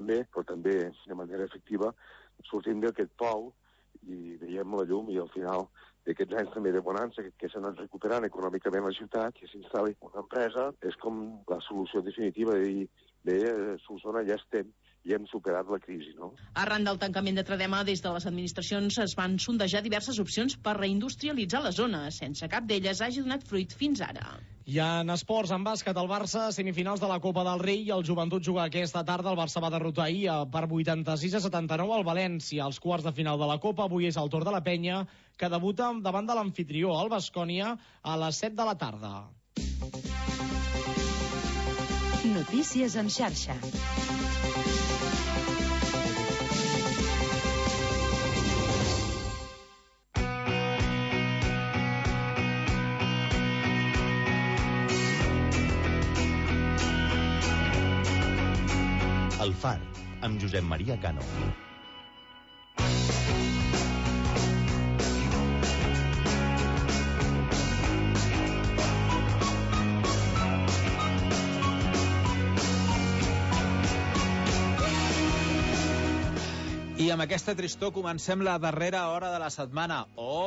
també, però també de manera efectiva, sortim d'aquest pou i veiem la llum i al final d'aquests anys també de bonança que s'han anat recuperant econòmicament la ciutat, que s'instal·li una empresa, és com la solució definitiva de dir, bé, Solsona ja estem, i hem superat la crisi, no? Arran del tancament de Tradema, des de les administracions es van sondejar diverses opcions per reindustrialitzar la zona, sense cap d'elles hagi donat fruit fins ara. I en esports, en bàsquet, el Barça, semifinals de la Copa del Rei, i el Joventut juga aquesta tarda. El Barça va derrotar ahir per 86-79 al València. Els quarts de final de la Copa, avui és el torn de la Penya, que debuta davant de l'amfitrió, el Baskonia, a les 7 de la tarda. Notícies en xarxa. El Far, amb Josep Maria Cano. I amb aquesta tristor comencem la darrera hora de la setmana.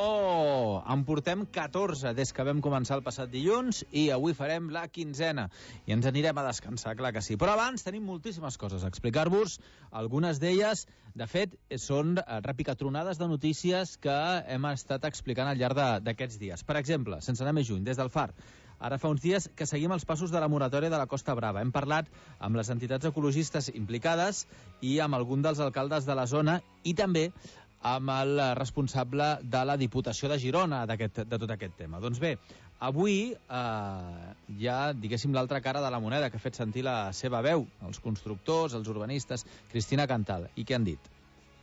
Oh! En portem 14 des que vam començar el passat dilluns i avui farem la 15ena. I ens anirem a descansar, clar que sí. Però abans tenim moltíssimes coses a explicar-vos. Algunes d'elles, de fet, són repicatronades de notícies que hem estat explicant al llarg d'aquests dies. Per exemple, sense anar més lluny, des del Far. Ara fa uns dies que seguim els passos de la moratòria de la Costa Brava. Hem parlat amb les entitats ecologistes implicades i amb algun dels alcaldes de la zona i també amb el responsable de la Diputació de Girona de tot aquest tema. Doncs bé, avui hi ha, diguéssim, l'altra cara de la moneda que ha fet sentir la seva veu, els constructors, els urbanistes. Cristina Cantal. I què han dit?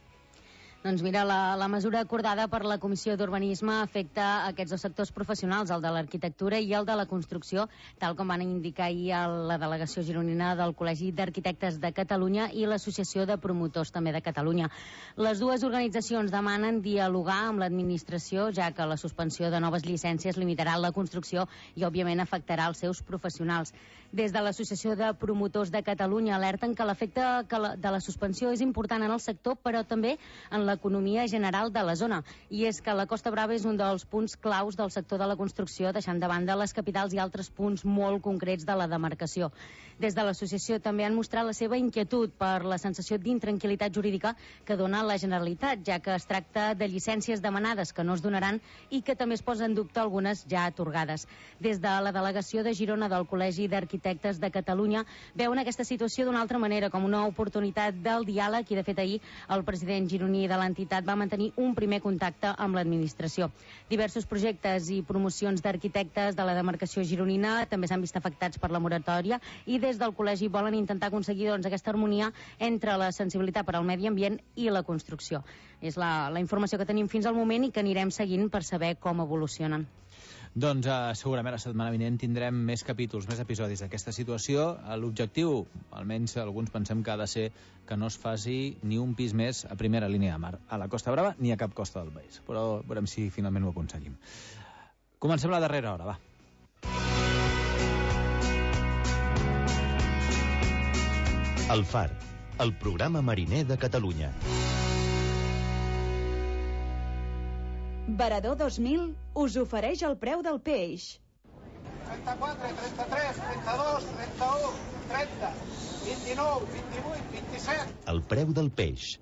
Doncs mira, la mesura acordada per la Comissió d'Urbanisme afecta aquests dos sectors professionals, el de l'arquitectura i el de la construcció, tal com van indicar ahir a la delegació gironina del Col·legi d'Arquitectes de Catalunya i l'Associació de Promotors també de Catalunya. Les dues organitzacions demanen dialogar amb l'administració, ja que la suspensió de noves llicències limitarà la construcció i, òbviament, afectarà els seus professionals. Des de l'Associació de Promotors de Catalunya alerten que l'efecte de la suspensió és important en el sector, però també en l'economia general de la zona. I és que la Costa Brava és un dels punts claus del sector de la construcció, deixant de banda les capitals i altres punts molt concrets de la demarcació. Des de l'associació també han mostrat la seva inquietud per la sensació d'intranquil·litat jurídica que dona la Generalitat, ja que es tracta de llicències demanades que no es donaran i que també es posen en dubte algunes ja atorgades. Des de la delegació de Girona del Col·legi d'Arquitectes de Catalunya veuen aquesta situació d'una altra manera, com una oportunitat del diàleg, i de fet ahir el president gironí de l'entitat va mantenir un primer contacte amb l'administració. Diversos projectes i promocions d'arquitectes de la demarcació gironina també s'han vist afectats per la moratòria i des del col·legi volen intentar aconseguir aquesta harmonia entre la sensibilitat per al medi ambient i la construcció. És la informació que tenim fins al moment i que anirem seguint per saber com evolucionen. Doncs segurament la setmana vinent tindrem més capítols, més episodis d'aquesta situació. L'objectiu, almenys alguns pensem que ha de ser que no es faci ni un pis més a primera línia de mar, a la Costa Brava ni a cap costa del país. Però veurem si finalment ho aconseguim. Comencem la darrera hora, va. El Far, el programa mariner de Catalunya. Varador 2000 us ofereix el preu del peix. 34, 33, 32, 31, 30, 29, 28, 27... El preu del peix.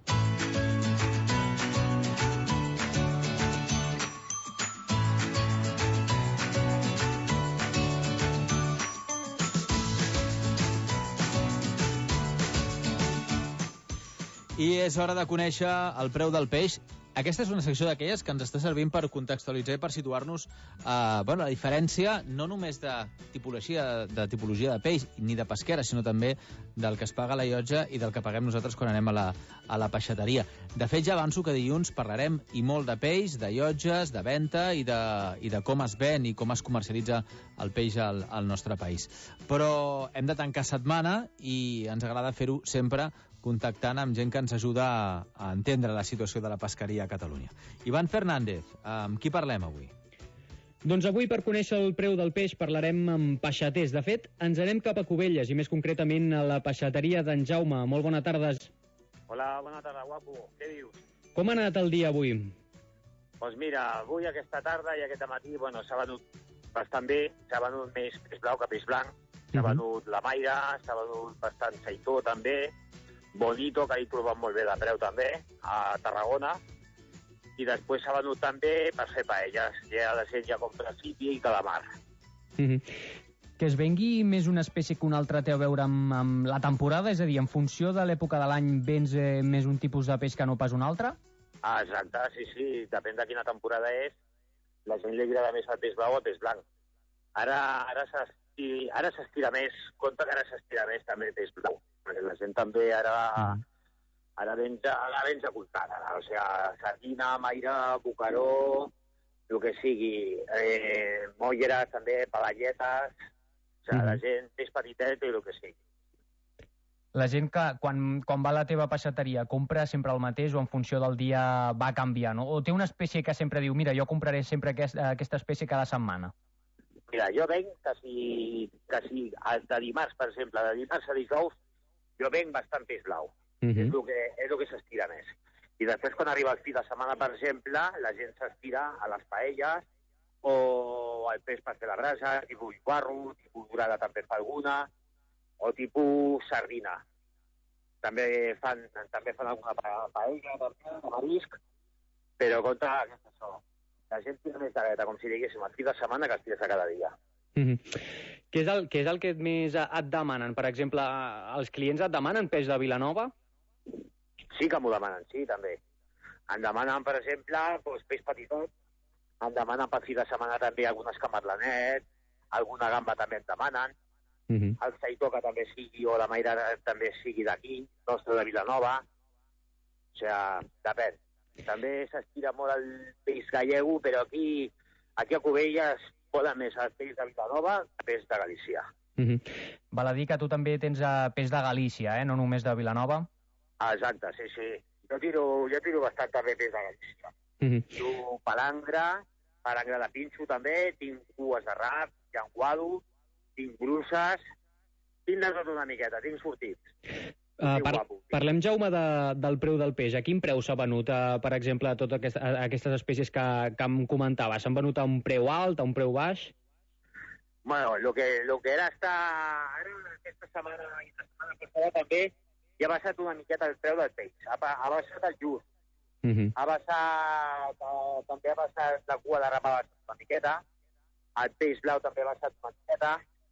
I és hora de conèixer el preu del peix. Aquesta és una secció d'aquelles que ens està servint per contextualitzar i per situar-nos la diferència no només de tipologia de peix ni de pesquera, sinó també del que es paga a la llotja i del que paguem nosaltres quan anem a la peixateria. De fet, ja avanço que dilluns parlarem i molt de peix, de llotges, de venda i de com es ven i com es comercialitza el peix al nostre país. Però hem de tancar setmana i ens agrada fer-ho sempre contactant amb gent que ens ajuda a entendre la situació de la pesqueria a Catalunya. Ivan Fernández, amb qui parlem avui? Doncs avui, per conèixer el preu del peix, parlarem amb peixaters. De fet, ens anem cap a Cubelles, i més concretament a la peixateria d'en Jaume. Molt bona tarda. Hola, bona tarda, guapo. Què dius? Com ha anat el dia avui? Doncs mira, avui, aquesta tarda i aquest matí, s'ha venut bastant bé. S'ha venut més peix blau que peix blanc. S'ha venut la maire, s'ha venut bastant seitó, també. Bonito, que l'he trobat molt bé de preu, també, a Tarragona. I després s'ha venut també per fer paelles. Ja la gent ja compra sípia i calamar. Que es vengui més una espècie que una altra té a veure amb la temporada? És a dir, en funció de l'època de l'any vens més un tipus de peix que no pas un altre? Ah, exacte, sí. Depèn de quina temporada és. La gent li agrada més el peix blau o el peix blanc. Ara s'estira més. Compte que ara s'estira més també el peix blau. Perquè la gent també ara vens a comptar, o sigui, sardina, maire, bocaró, el que sigui, molleres també, palalletes, o sigui, la gent és petitet i el que sigui. La gent que quan va a la teva peixateria compra sempre el mateix o en funció del dia va canviant? O té una espècie que sempre diu, mira, jo compraré sempre aquesta espècie cada setmana? Mira, jo venc quasi de dimarts, per exemple, de dimarts a dijous, jo venc bastant peix blau. És el que s'estira més. I després, quan arriba el fi de setmana, per exemple, la gent s'estira a les paelles o al peix per fer la brasa, tipus guarro, tipus dorada també fa alguna, o tipus sardina. També fan alguna paella, de marisc, però compte aquesta això. La gent tira més de com si diguéssim, el fi de setmana que els tires a cada dia. Què és el que més et demanen? Per exemple, els clients et demanen peix de Vilanova? Sí que m'ho demanen, sí, també. Em demanen, per exemple, peix petitot, em demanen per fi de setmana també algunes camarlanet, alguna gamba també em demanen, el seitó que també sigui, o la maire també sigui d'aquí, nostre de Vilanova, o sigui, depèn. També s'estira molt el peix gallego, però aquí a Cubelles poden més el peix de Vilanova que el peix de Galícia. Val a dir que tu també tens peix de Galícia, no només de Vilanova? Exacte, sí. Jo tiro bastant també peix de Galícia. Tiro palangre de pinxo també, tinc cues de rap, llenguado, tinc bruces, tinc de tot una miqueta, tinc sortits. Parlem, Jaume, del preu del peix. A quin preu s'ha venut, per exemple, totes aquestes espècies que em comentaves? S'han venut a un preu alt, a un preu baix? Bueno, lo que era ara aquesta setmana i la setmana passada també ja ha baixat una miqueta el preu del peix. Ha baixat el just. També ha baixat la cua de rap, ha baixat una miqueta. El peix blau també ha baixat una miqueta.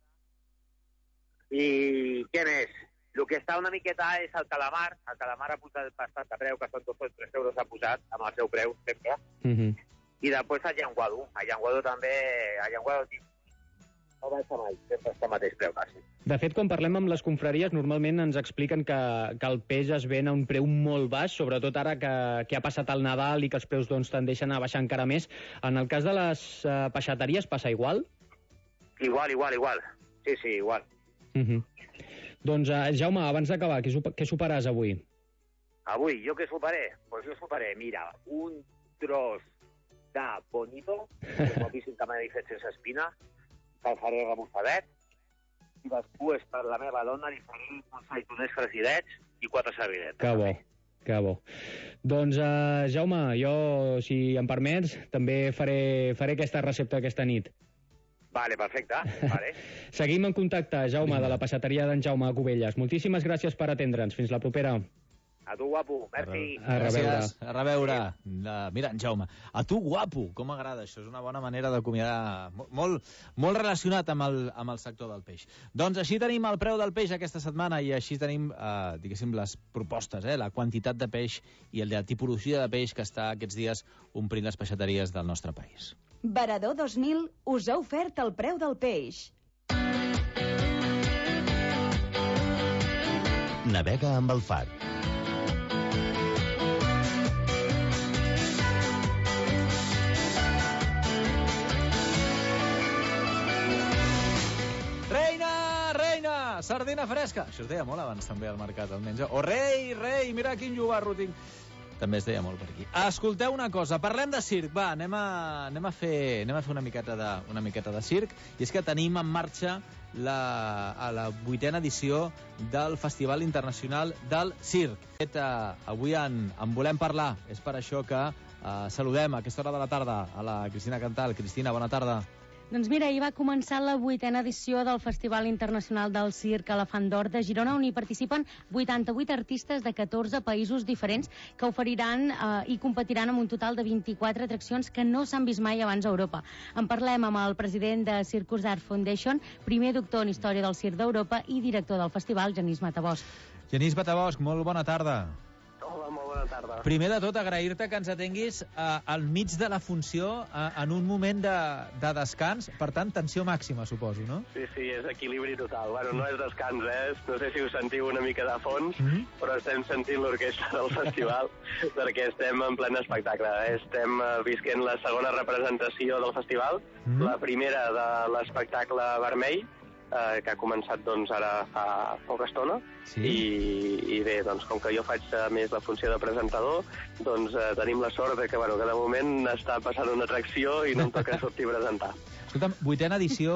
I què més? El que està una miqueta és el calamar. El calamar ha posat bastant de preu, que són 2 o 3 euros ha posat, amb el seu preu, sempre. I després el llenguado. El llenguado també... El llenguado no baixa mai, sempre està al mateix preu, quasi. De fet, quan parlem amb les confraries, normalment ens expliquen que el peix es ven a un preu molt baix, sobretot ara que ha passat el Nadal i que els preus tendeixen a baixar encara més. En el cas de les peixateries passa igual? Igual. Sí, igual. Doncs, Jaume, abans d'acabar, què soparàs avui? Avui, jo què soparé? Doncs jo soparé, mira, un tros de bonito, que guapíssim que m'he fet sense espina, que el faré rebuffadet, i després per la meva dona li faré uns faitoners fresidets i 4 servidetes. Que bo. Doncs, Jaume, jo, si em permets, també faré aquesta recepta aquesta nit. Vale, perfecte. Vale. Seguim en contacte, Jaume, de la peixateria d'en Jaume a Cubelles. Moltíssimes gràcies per atendre'ns. Fins la propera. A tu, guapo. Merci. Gràcies. A reveure. Mira, en Jaume. A tu, guapo. Com m'agrada. Això és una bona manera d'acomiadar. Molt relacionat amb el sector del peix. Doncs així tenim el preu del peix aquesta setmana i així tenim, diguéssim, les propostes, la quantitat de peix i la tipologia de peix que està aquests dies omplint les peixateries del nostre país. Varador 2000 us ha ofert el preu del peix. Navega amb el Far. Sardina fresca. Això es deia molt abans també al mercat, al menjar. O rei, mira quin llobarro tinc. també es deia molt per aquí. Escolteu una cosa, parlem de circ. Va, anem a fer una miqueta de circ, i és que tenim en marxa a la 8a edició del Festival Internacional del Circ. Avui en volem parlar. És per això que saludem a aquesta hora de la tarda a la Cristina Cantal. Cristina, bona tarda. Doncs mira, ahir va començar la 8a edició del Festival Internacional del Circ Elefant d'Or de Girona, on hi participen 88 artistes de 14 països diferents que oferiran i competiran amb un total de 24 atraccions que no s'han vist mai abans a Europa. En parlem amb el president de Circus Art Foundation, primer doctor en Història del Circ d'Europa i director del festival, Genís Matabosch. Genís Matabosch, molt bona tarda. Hola, molt bona tarda. Primer de tot, agrair-te que ens atenguis al mig de la funció, en un moment de descans, per tant, tensió màxima, suposo, no? Sí, és equilibri total. Bueno, no és descans, no sé si ho sentiu una mica de fons, però estem sentint l'orquestra del festival, perquè estem en ple espectacle. Estem visquent la segona representació del festival, la primera de l'espectacle Vermell, que ha començat doncs, ara fa poca estona, i bé, doncs, com que jo faig més la funció de presentador, doncs tenim la sort de que de moment està passant una atracció i no em toca sortir a presentar. Escolta'm, 8a edició,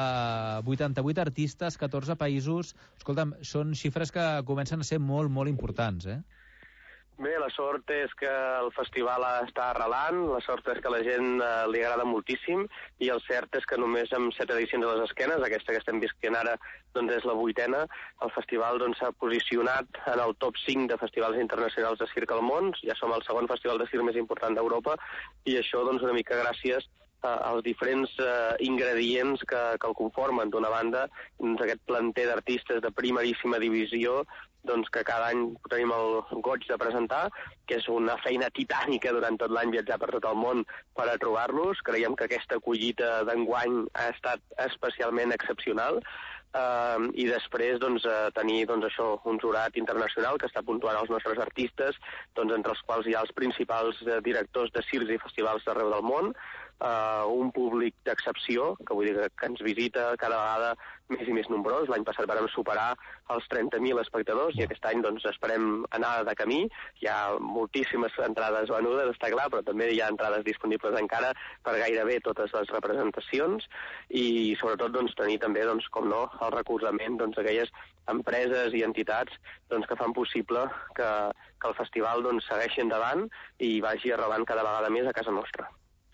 88 artistes, 14 països. Escolta'm, són xifres que comencen a ser molt, molt importants, eh? Bé, la sort és que el festival està arrelant, la sort és que a la gent li agrada moltíssim, i el cert és que només amb 7 edicions a les esquenes, aquesta que estem visquent ara doncs és la 8a, el festival s'ha posicionat en el top 5 de festivals internacionals de circ al món, ja som el segon festival de circ més important d'Europa, i això doncs una mica gràcies als diferents ingredients que el conformen. D'una banda, aquest planter d'artistes de primeríssima divisió, doncs que cada any tenim el goig de presentar, que és una feina titànica durant tot l'any viatjar per tot el món per a trobar-los. Creiem que aquesta collita d'enguany ha estat especialment excepcional. I després tenir això, un jurat internacional que està puntuant els nostres artistes, entre els quals hi ha els principals directors de circs i festivals d'arreu del món, un públic d'excepció, que vull dir que ens visita cada vegada més i més nombrós. L'any passat vam superar els 30.000 espectadors i aquest any esperem anar de camí. Hi ha moltíssimes entrades venudes, està clar, però també hi ha entrades disponibles encara per gairebé totes les representacions, i sobretot tenir també, com no, el recolzament d'aquelles empreses i entitats que fan possible que el festival segueixi endavant i vagi arrelant cada vegada més a casa nostra.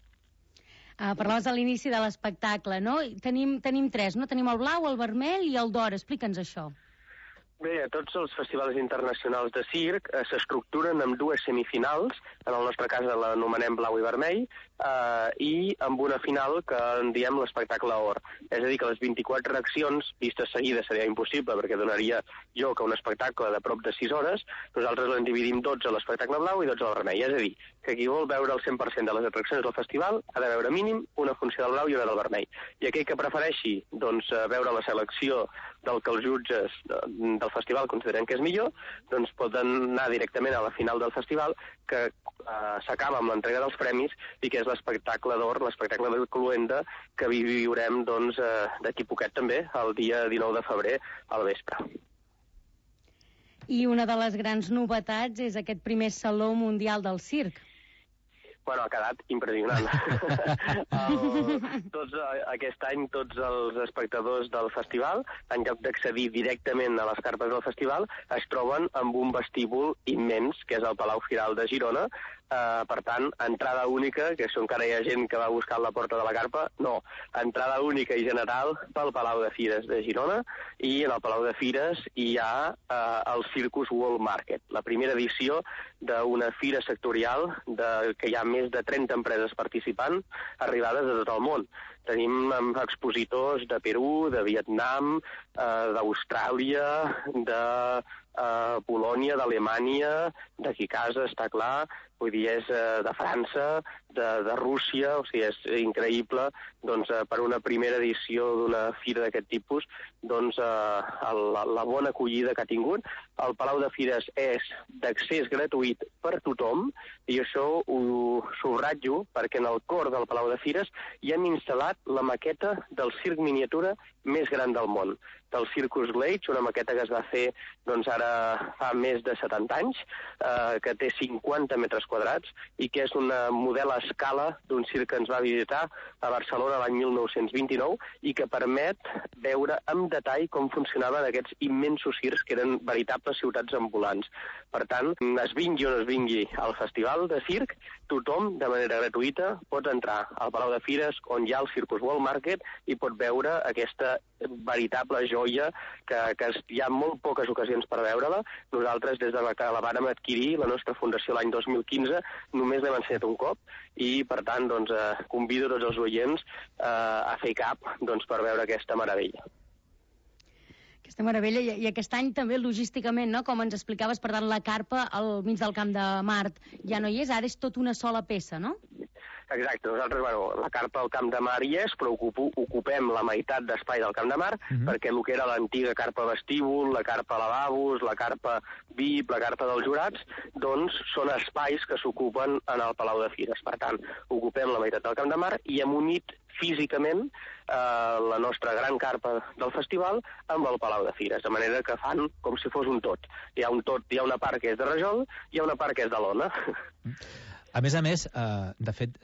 Parlaves a l'inici de l'espectacle, no? Tenim 3, no? Tenim el blau, el vermell i el d'or. Explica'ns això. Bé, tots els festivals internacionals de circ s'estructuren amb 2 semifinals, en el nostre cas l'anomenem blau i vermell, i amb una final que en diem l'espectacle or. És a dir, que les 24 accions, vistes seguides seria impossible, perquè donaria lloc a un espectacle de prop de 6 hores, nosaltres l'en dividim 12 a l'espectacle blau i 12 al vermell. És a dir, que qui vol veure el 100% de les atraccions del festival ha de veure mínim una funció del blau i una del vermell. I aquell que prefereixi veure la selecció del que els jutges del festival consideren que és millor, pot anar directament a la final del festival, que s'acaba amb l'entrega dels premis i que és l'espectacle d'or, l'espectacle de Cluenda, que viurem d'aquí poquet també, el dia 19 de febrer al vespre. I una de les grans novetats és aquest primer Saló Mundial del Circ. Bueno, ha quedat impressionant. Aquest any tots els espectadors del festival, en lloc d'accedir directament a les carpes del festival, es troben amb un vestíbul immens, que és el Palau Firal de Girona. Per tant, entrada única, que això encara hi ha gent que va buscar la porta de la carpa, no. Entrada única i general pel Palau de Fires de Girona, i en el Palau de Fires hi ha el Circus World Market, la primera edició d'una fira sectorial que hi ha més de 30 empreses participant arribades de tot el món. Tenim expositors de Perú, de Vietnam, d'Austràlia, de Polònia, d'Alemanya, d'aquí casa, està clar, vull dir, és de França, de Rússia, o sigui, és increïble, doncs, per una primera edició d'una fira d'aquest tipus, doncs, la bona acollida que ha tingut. El Palau de Fires és d'accés gratuït per tothom, i això ho subratllo perquè en el cor del Palau de Fires hi han instal·lat la maqueta del circ miniatura més gran del món, del Circus Glades, una maqueta que es va fer doncs, ara fa més de 70 anys, que té 50 metres quadrats i que és un model a escala d'un circ que ens va visitar a Barcelona l'any 1929 i que permet veure amb detall com funcionaven aquests immensos circs que eren veritables ciutats ambulants. Per tant, es vingui o no es vingui al Festival de Circ, tothom, de manera gratuïta, pot entrar al Palau de Fires, on hi ha el Circus World Market, i pot veure aquesta veritable joia que hi ha molt poques ocasions per veure-la. Nosaltres, des de que la vàrem adquirir, la nostra fundació l'any 2015, només l'hem ensenyat un cop, i per tant doncs, convido tots els oients a fer cap doncs, per veure aquesta meravella. Aquesta meravella, i aquest any també logísticament, no? Com ens explicaves, per tant, la carpa al mig del Camp de Mart ja no hi és, ara és tot una sola peça, no? Exacte, nosaltres, la carpa al Camp de Mar hi és, però ocupem la meitat d'espai del Camp de Mar, perquè el que era l'antiga carpa vestíbul, la carpa lavabos, la carpa VIP, la carpa dels jurats, doncs són espais que s'ocupen en el Palau de Fires. Per tant, ocupem la meitat del Camp de Mar i hem unit físicament la nostra gran carpa del festival amb el Palau de Fires, de manera que fan com si fos un tot. Hi ha una part que és de rajol, hi ha una part que és de lona. A més, de fet,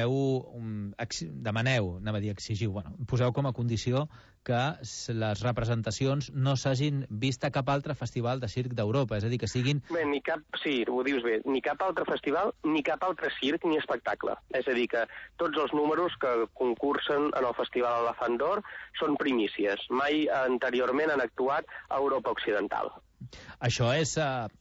demaneu, anava a dir exigiu, poseu com a condició que les representacions no s'hagin vist a cap altre festival de circ d'Europa, és a dir, que siguin... Bé, sí, ho dius bé, ni cap altre festival, ni cap altre circ ni espectacle. És a dir, que tots els números que concursen en el Festival Elefant d'Or són primícies. Mai anteriorment han actuat a Europa Occidental. Això és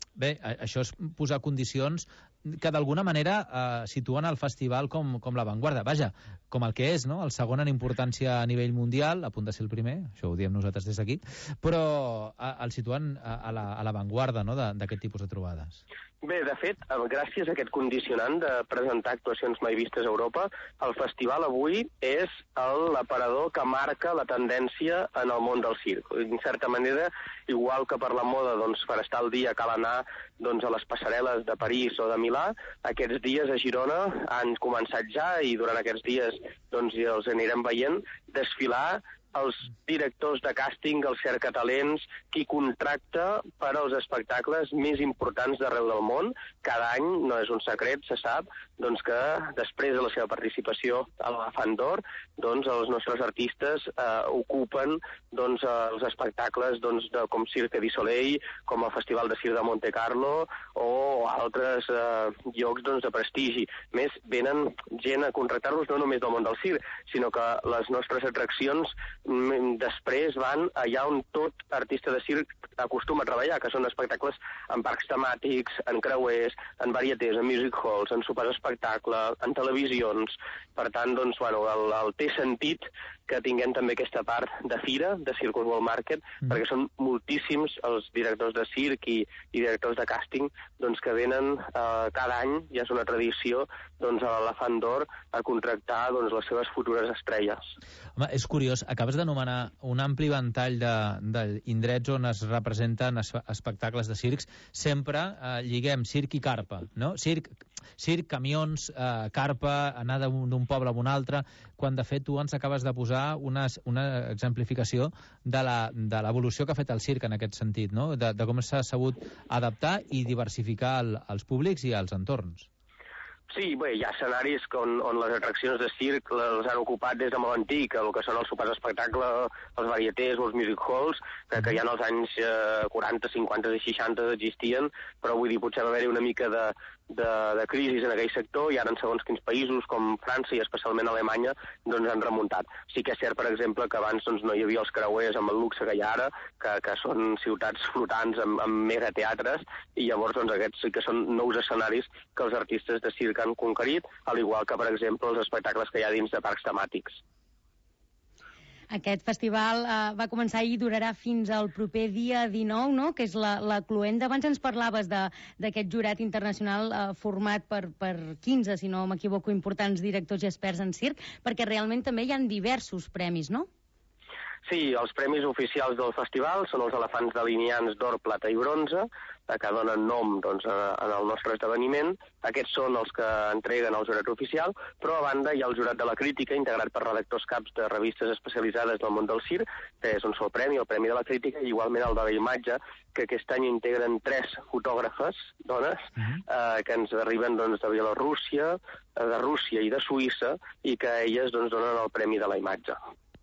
posar condicions que d'alguna manera situen el festival com l'avantguarda. Vaja, com el que és, no? El segon en importància a nivell mundial, a punt de ser el primer, això ho diem nosaltres des d'aquí, però el situen a l'avantguarda, no?, d'aquest tipus de trobades. Bé, de fet, gràcies a aquest condicionant de presentar actuacions mai vistes a Europa, el festival avui és l'aparador que marca la tendència en el món del circ. En certa manera, igual que per la moda, doncs, per estar al dia cal anar doncs, a les passarel·les de París o de Milà, aquests dies a Girona han començat ja, i durant aquests dies doncs, els anirem veient, desfilar els directors de càsting, els cercatalents, qui contracta per als espectacles més importants d'arreu del món. Cada any, no és un secret, se sap, doncs que després de la seva participació a l'Elefant d'Or, doncs els nostres artistes ocupen doncs, els espectacles doncs, com Cirque du Soleil, com el Festival de Circ de Monte Carlo o altres llocs doncs, de prestigi. Més, venen gent a contractar-los no només del món del circ, sinó que les nostres atraccions després van allà on tot artista de circ acostuma a treballar, que són espectacles en parcs temàtics, en creuers, en varietés, en music halls, en sopars espectacle, en televisions. Per tant, doncs, el té sentit que tinguem també aquesta part de fira, de Circus World Market, perquè són moltíssims els directors de circ i directors de càsting doncs, que venen cada any, ja és una tradició, doncs, a l'Elefant d'Or a contractar doncs, les seves futures estrelles. Home, és curiós, acabes d'anomenar un ampli ventall d'indrets on es representen espectacles de circs. Sempre lliguem circ i carpa, no? Circ, camions, carpa, anar d'un poble a un altre, quan de fet tu ens acabes de posar una exemplificació de l'evolució que ha fet el circ en aquest sentit, no? De com s'ha sabut adaptar i diversificar els públics i els entorns. Sí, bé, hi ha escenaris on les atraccions de circ les han ocupat des de molt antic, el que són els sopars espectacle, els varietés o els music halls, que ja en els anys 40, 50 i 60 existien, però vull dir, potser va haver-hi una mica de crisi en aquell sector i ara en segons quins països com França i especialment Alemanya doncs han remuntat. Sí que és cert, per exemple, que abans doncs, no hi havia els creuers amb el luxe que hi ha ara, que són ciutats flotants amb megateatres, i llavors doncs, aquests sí que són nous escenaris que els artistes de circ han conquerit, al igual que, per exemple, els espectacles que hi ha dins de parcs temàtics. Aquest festival va començar ahir i durarà fins al proper dia 19, no?, que és la cloenda. Abans ens parlaves d'aquest jurat internacional format per 15, si no m'equivoco, importants directors i experts en circ, perquè realment també hi ha diversos premis, no? Sí, els premis oficials del festival són els elefants delineants d'or, plata i bronze, que donen nom en el nostre esdeveniment. Aquests són els que entreguen el jurat oficial, però a banda hi ha el jurat de la crítica, integrat per redactors caps de revistes especialitzades del món del circ, que és un sol premi, el Premi de la Crítica, i igualment el de la imatge, que aquest any integren 3 fotògrafes, dones, que ens arriben de Bielorússia, de Rússia i de Suïssa, i que elles donen el Premi de la Imatge.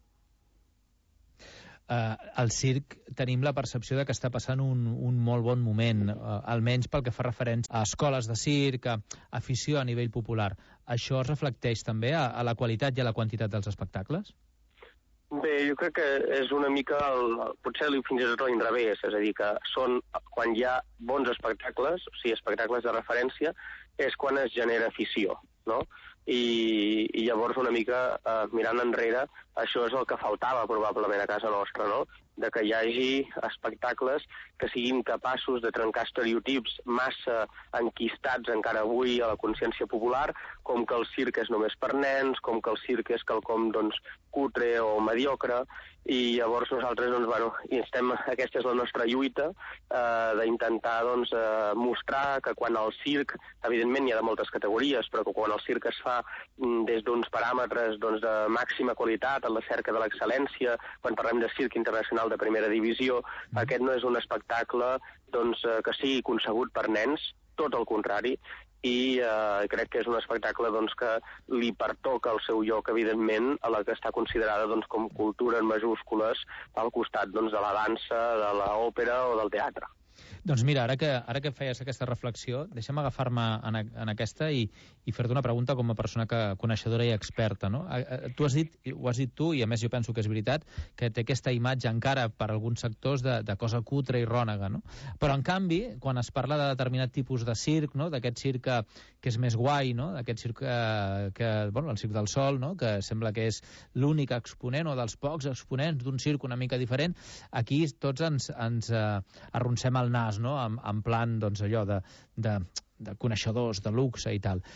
Al circ tenim la percepció de que està passant un molt bon moment, almenys pel que fa referència a escoles de circ, a afició a nivell popular. Això es reflecteix també a la qualitat i a la quantitat dels espectacles? Bé, jo crec que és una mica, potser fins i tot a l'inrevés, és a dir, que són quan hi ha bons espectacles, o sigui, espectacles de referència, és quan es genera afició, no? I llavors una mica mirant enrere, això és el que faltava probablement a casa nostra, no? De que hi hagi espectacles que siguin capaços de trencar estereotips massa enquistats encara avui a la consciència popular, com que el circ és només per nens, com que el circ és quelcom cutre o mediocre, i llavors nosaltres, aquesta és la nostra lluita, d'intentar mostrar que quan el circ, evidentment hi ha de moltes categories, però que quan el circ es fa des d'uns paràmetres de màxima qualitat, en la cerca de l'excel·lència, quan parlem de circ internacional de primera divisió, aquest no és un espectacle que sigui concebut per nens, tot el contrari, i crec que és un espectacle que li pertoca el seu lloc, evidentment, a la que està considerada com cultura en majúscules al costat de la dansa, de l'òpera o del teatre. Doncs mira, ara que feies aquesta reflexió, deixa'm agafar-me en aquesta i fer-te una pregunta com a persona coneixedora i experta, no? Tu ho has dit tu, i a més jo penso que és veritat, que té aquesta imatge encara per alguns sectors de cosa cutre i rònega, no? Però en canvi, quan es parla de determinat tipus de circ, no? D'aquest circ que és més guai, no? D'aquest circ el Circ del Sol, no? Que sembla que és l'únic exponent o dels pocs exponents d'un circ una mica diferent, aquí tots ens arroncem el nas, no? En plan, allò de coneixedors, de luxe i tal.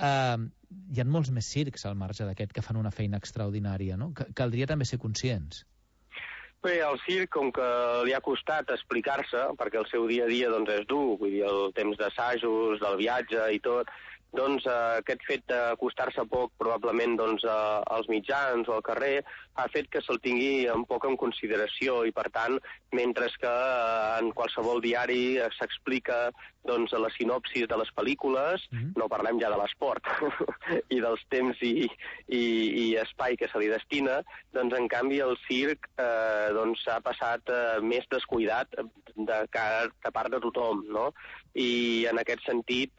Hi ha molts més circs al marge d'aquest que fan una feina extraordinària, no? Caldria també ser conscients. Bé, el circ, com que li ha costat explicar-se, perquè el seu dia a dia és dur, vull dir, el temps d'assajos, del viatge i tot, aquest fet d'acostar-se poc probablement als mitjans o al carrer ha fet que se'l tingui un poc en consideració i, per tant, mentre que en qualsevol diari s'explica la sinopsis de les pel·lícules, no parlem ja de l'esport i dels temps i espai que se li destina, en canvi el circ s'ha passat més descuidat de part de tothom, no? I en aquest sentit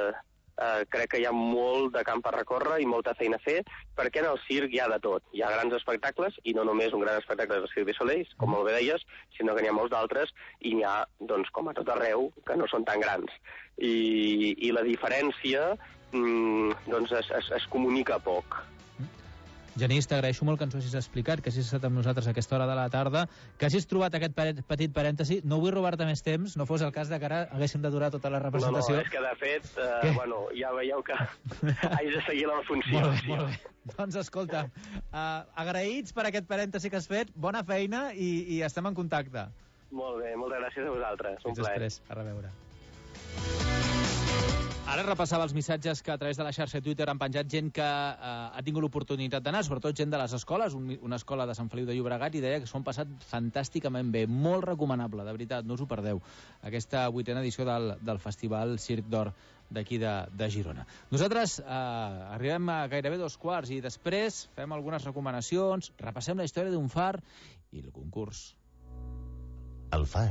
crec que hi ha molt de camp a recórrer i molta feina a fer, perquè en el circ hi ha de tot. Hi ha grans espectacles, i no només un gran espectacle del Cirque du Soleil, com molt bé deies, sinó que n'hi ha molts d'altres, i n'hi ha, com a tot arreu, que no són tan grans. I la diferència es comunica poc. Genís, t'agraeixo molt que ens ho hagis explicat, que hagis estat amb nosaltres a aquesta hora de la tarda, que hagis trobat aquest petit parèntesi. No vull robar-te més temps, no fos el cas que ara haguéssim d'aturar tota la representació. No, és que de fet, ja veieu que haig de seguir la funció. Molt bé. Doncs escolta, agraïts per aquest parèntesi que has fet, bona feina i estem en contacte. Molt bé, moltes gràcies a vosaltres. Fins després, a reveure. Ara repassava els missatges que a través de la xarxa Twitter han penjat gent que ha tingut l'oportunitat d'anar, sobretot gent de les escoles, una escola de Sant Feliu de Llobregat, i deia que s'ho han passat fantàsticament bé, molt recomanable, de veritat, no us ho perdeu, aquesta 8a edició del Festival Circ d'Or d'aquí de Girona. Nosaltres arribem a gairebé 2:15 i després fem algunes recomanacions, repassem la història d'un far i el concurs. El far.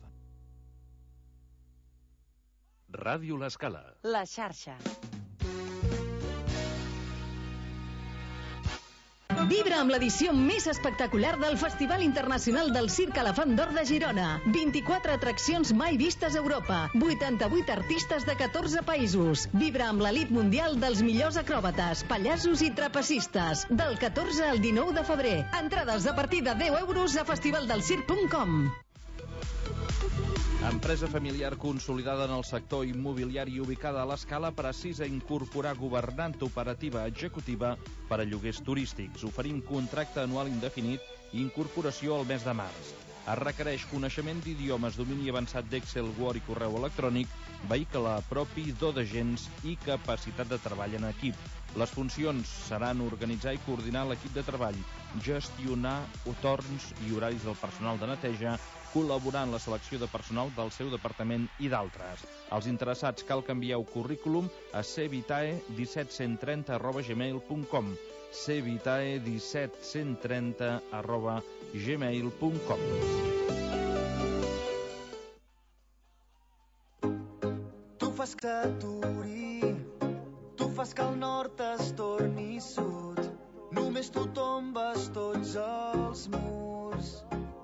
Ràdio L'Escala. La xarxa. Vibra amb l'edició més espectacular del Festival Internacional del Circ Elefant d'Or de Girona. 24 atraccions mai vistes a Europa. 88 artistes de 14 països. Vibra amb l'elit mundial dels millors acròbates, pallassos i trapecistes. Del 14 al 19 de febrer. Entrades a partir de 10 euros a festivaldelcirc.com. Empresa familiar consolidada en el sector immobiliari ubicada a l'Escala precisa incorporar governant operativa executiva per a lloguers turístics. Oferim contracte anual indefinit i incorporació al mes de març. Es requereix coneixement d'idiomes, domini avançat d'Excel, Word i correu electrònic, vehicle propi, do d'agents i capacitat de treball en equip. Les funcions seran organitzar i coordinar l'equip de treball, gestionar torns i horaris del personal de neteja, col·laborar en la selecció de personal del seu departament i d'altres. Els interessats cal que envieu currículum a cvitae17130@gmail.com cvitae17130@gmail.com. Tu fas que t'aturi, tu fas que el nord es torni sud, només tu tombes tots els murs.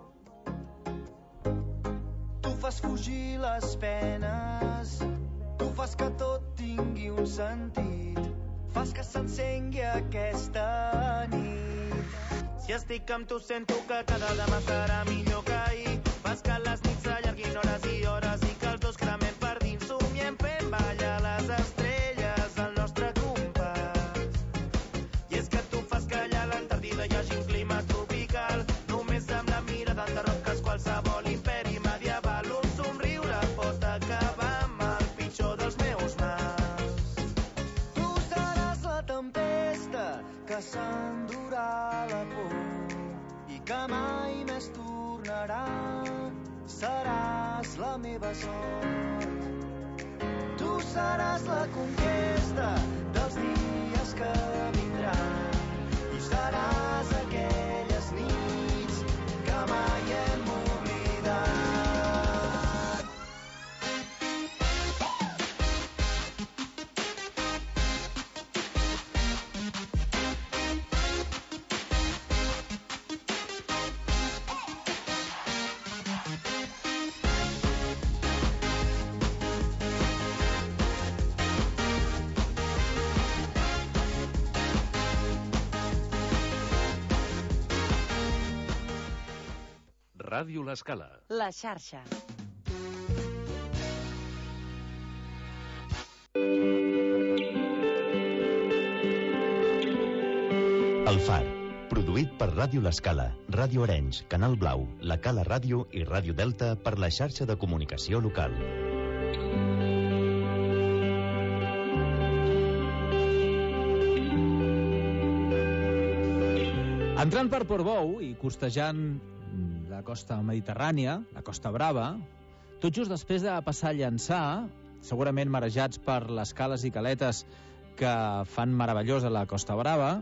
Tu fas fugir les penes, tu fas que tot tingui un sentit, fas que s'encengui aquesta nit. Si estic amb tu sento que cada demà serà millor que ahir, fas que les nits s'allarguin hores i hores i que els dos cremem per dins, somiem fent ballar les estrelles al nostre compàs. I és que tu fas que allà a l'Antàrtida hi hagi un clima tropical, només amb la mirada enderroques qualsevol imperi medieval. Un somriure pot acabar amb el pitjor dels meus mals. Tu seràs la tempesta que s'endurà la por i que mai més tornarà. Seràs la meva sort. Tu seràs la conquesta dels dies que vindran i seràs aquelles nits que mai hem oblidat. Ràdio L'Escala. La xarxa. El Far, produït per Ràdio L'Escala, Ràdio Arenys, Canal Blau, La Cala Ràdio i Ràdio Delta per la xarxa de comunicació local. Entrant per Portbou i costejant la costa mediterrània, la Costa Brava, tot just després de passar a Llançà, segurament marejats per les cales i caletes que fan meravellosa la Costa Brava,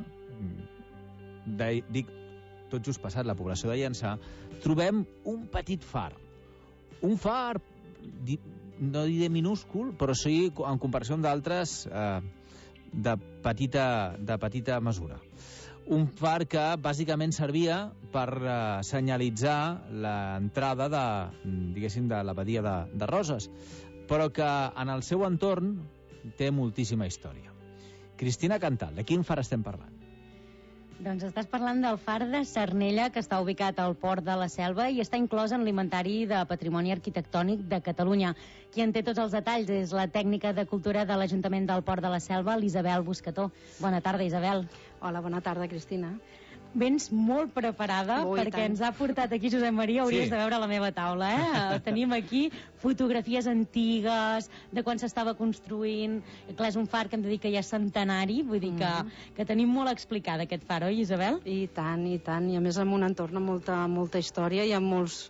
dic tot just passat la població de Llançà, trobem un petit far. Un far, no diré minúscul, però sí en comparació amb d'altres de petita mesura. Un far que bàsicament servia per senyalitzar l'entrada de la badia de Roses, però que en el seu entorn té moltíssima història. Cristina Cantal, de quin far estem parlant? Doncs estàs parlant del far de Cernella, que està ubicat al Port de la Selva i està inclòs en l'Inventari de Patrimoni Arquitectònic de Catalunya. Qui en té tots els detalls és la tècnica de cultura de l'Ajuntament del Port de la Selva, l'Isabel Buscató. Bona tarda, Isabel. Hola, bona tarda, Cristina. Vens molt preparada perquè ens ha portat aquí Josep Maria, hauries de veure la meva taula, Tenim aquí fotografies antigues de quan s'estava construint. Clar, és un far que hem de dir que ja és centenari, vull dir que tenim molt explicada aquest far, oi, Isabel? I tant, i tant, i a més amb un entorn amb molta història i amb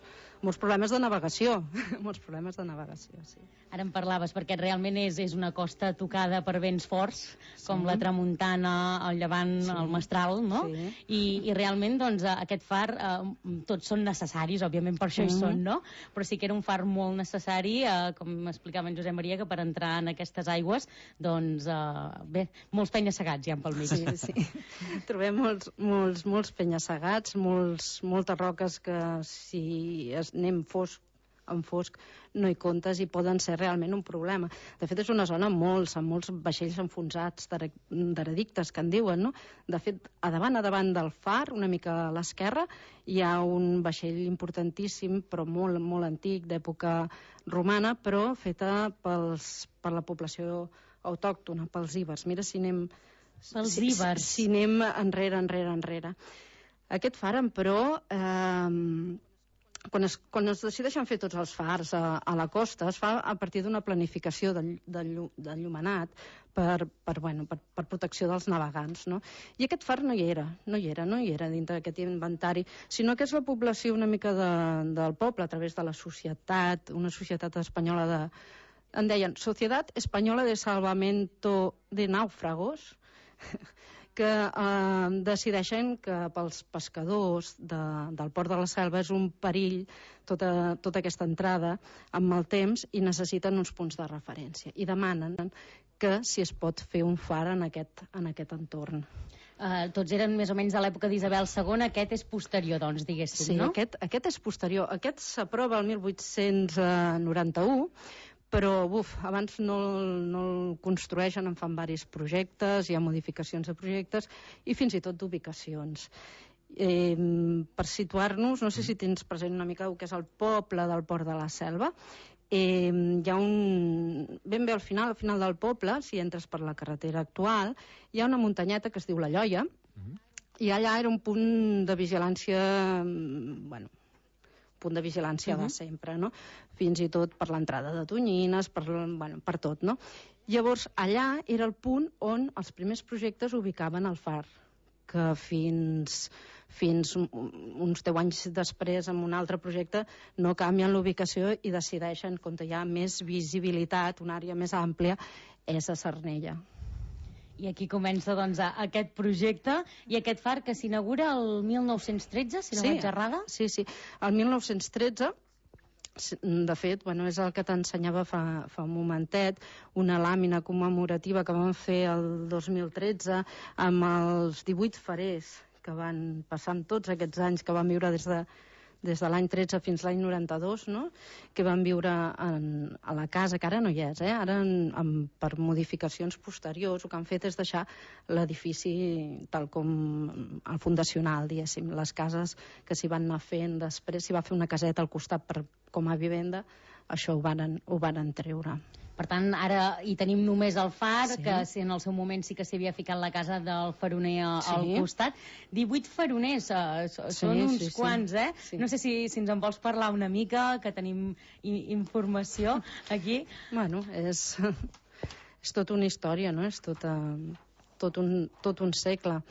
molts problemes de navegació. Molts problemes de navegació, sí. Ara en parlaves, perquè realment és una costa tocada per vents forts, com la tramuntana, el llevant, el mestral, no? I realment, doncs, aquest far, tots són necessaris, òbviament per això hi són, no? Però sí que era un far molt necessari, com explicava en Josep Maria, que per entrar en aquestes aigües, doncs, bé, molts penya-segats hi ha pel mig. Sí. Trobem molts penya-segats, moltes roques que si anem en fosc no hi comptes i poden ser realment un problema. De fet, és una zona amb molts vaixells enfonsats, deredictes, que en diuen, no? De fet, a davant del far, una mica a l'esquerra, hi ha un vaixell importantíssim, però molt antic, d'època romana, però feta per la població autòctona, pels íbers. Mira si anem... Pels íbers. Si anem enrere. Aquest far, però... Quan es decideixen fer tots els fars a la costa, es fa a partir d'una planificació d'enllumenat per protecció dels navegants, no? I aquest far no hi era dintre d'aquest inventari, sinó que és la població una mica del poble, a través de la societat, una societat espanyola en deien Societat Espanyola de Salvamento de Náufragos, que decideixen que pels pescadors del port de la Selva és un perill tota aquesta entrada amb el temps i necessiten uns punts de referència i demanen que si es pot fer un far en aquest entorn. Tots eren més o menys de l'època d'Isabel II, aquest és posterior, doncs, diguéssim, no? Sí, aquest és posterior. Aquest s'aprova el 1891, però abans no el construeixen, en fan diversos projectes, hi ha modificacions de projectes i fins i tot d'ubicacions. Per situar-nos, no sé si tens present una mica el que és el poble del Port de la Selva, hi ha ben bé al final del poble, si entres per la carretera actual, hi ha una muntanyeta que es diu la Lloia, i allà era un punt de vigilància, de sempre, no? Fins i tot per l'entrada de tonyines, per tot, no? Llavors, allà era el punt on els primers projectes ubicaven el far, que fins uns 10 anys després, amb un altre projecte, no canvien l'ubicació i decideixen, com hi ha més visibilitat, una àrea més àmplia, és a Sarnella. I aquí comença, doncs, aquest projecte i aquest far que s'inaugura el 1913, si no vaig errada. Sí, el 1913, de fet, és el que t'ensenyava fa un momentet, una làmina commemorativa que vam fer el 2013 amb els 18 farers que van passar en tots aquests anys que van viure des de l'any 13 fins l'any 92, no? Que van viure a la casa, que ara no hi és, ara per modificacions posteriors el que han fet és deixar l'edifici tal com el fundacional, diguéssim, les cases que s'hi van anar fent, després s'hi va fer una caseta al costat com a vivenda, això ho varen treure. Per tant, ara hi tenim només el far, que en el seu moment sí que s'hi havia ficat la casa del faroner al costat. 18 faroners, són uns quants, eh? No sé si ens en vols parlar una mica, que tenim informació aquí. Bueno, és tota una història, no? És tot un segle.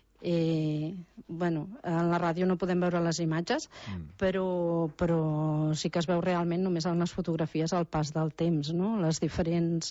En la ràdio no podem veure les imatges, però sí que es veu realment només en les fotografies el pas del temps, no? Les diferents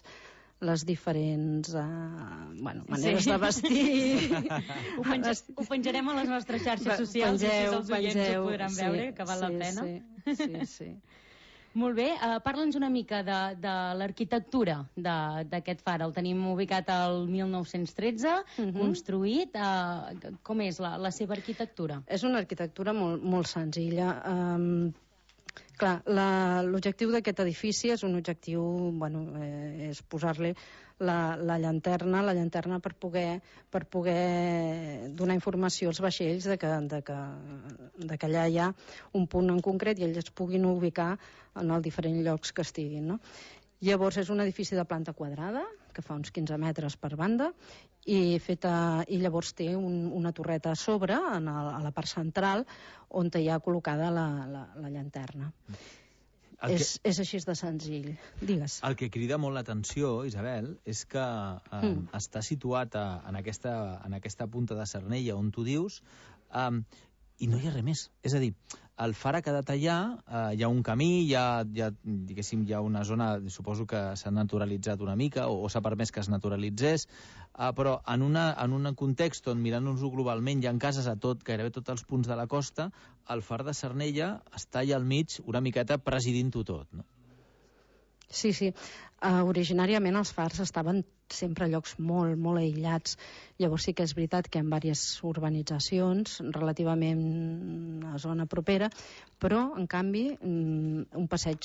maneres de vestir. Ho penjarem a les nostres xarxes socials, així els oients ho podran veure, que val la pena. Sí. Molt bé, parla'ns una mica de l'arquitectura d'aquest far. El tenim ubicat al 1913, construït. Com és la seva arquitectura? És una arquitectura molt senzilla. Clar, l'objectiu d'aquest edifici és un objectiu, és posar-li la llanterna per poder donar informació als vaixells de que allà hi ha un punt en concret i ells es puguin ubicar en els diferents llocs que estiguin, no? Llavors és un edifici de planta quadrada, que fa uns 15 metres per banda, i llavors té una torreta a sobre, a la part central, on hi ha col·locada la llanterna. És així de senzill. Digues. El que crida molt l'atenció, Isabel, és que està situat en aquesta punta de Sarnella on tu dius, i no hi ha res més. És a dir, el far ha quedat allà, hi ha un camí, hi ha una zona, suposo que s'ha naturalitzat una mica, o s'ha permès que es naturalitzés, però en un context on, mirant-nos-ho globalment, hi ha cases a gairebé tots els punts de la costa, el far de Sarnella està allà al mig, una miqueta presidint-ho tot, no? Sí. Originàriament els fars estaven sempre a llocs molt, molt aïllats. Llavors sí que és veritat que hi ha diverses urbanitzacions relativament a zona propera, però, en canvi, un passeig